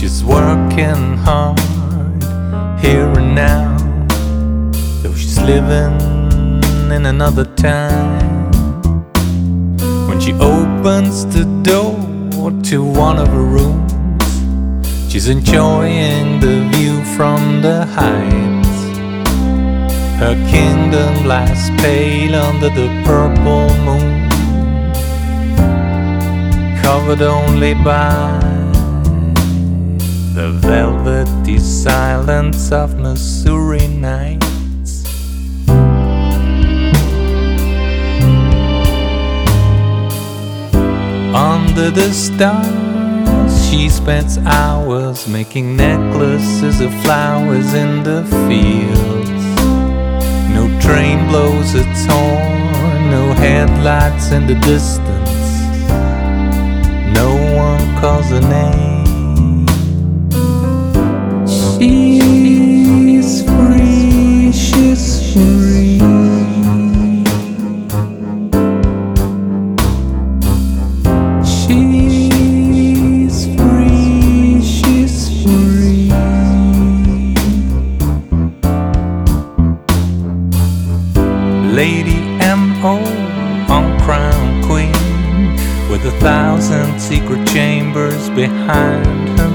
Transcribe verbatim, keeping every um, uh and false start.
She's working hard here and now, though she's living in another time. When she opens the door to one of her rooms, she's enjoying the view from the heights. Her kingdom lies pale under the purple moon, covered only by the velvety silence of Missouri nights. Under the stars, she spends hours making necklaces of flowers in the fields. No train blows its horn, no headlights in the distance, no one calls her name. She's free, she's free. She's free, she's free. Lady M O, uncrowned queen, with a thousand secret chambers behind her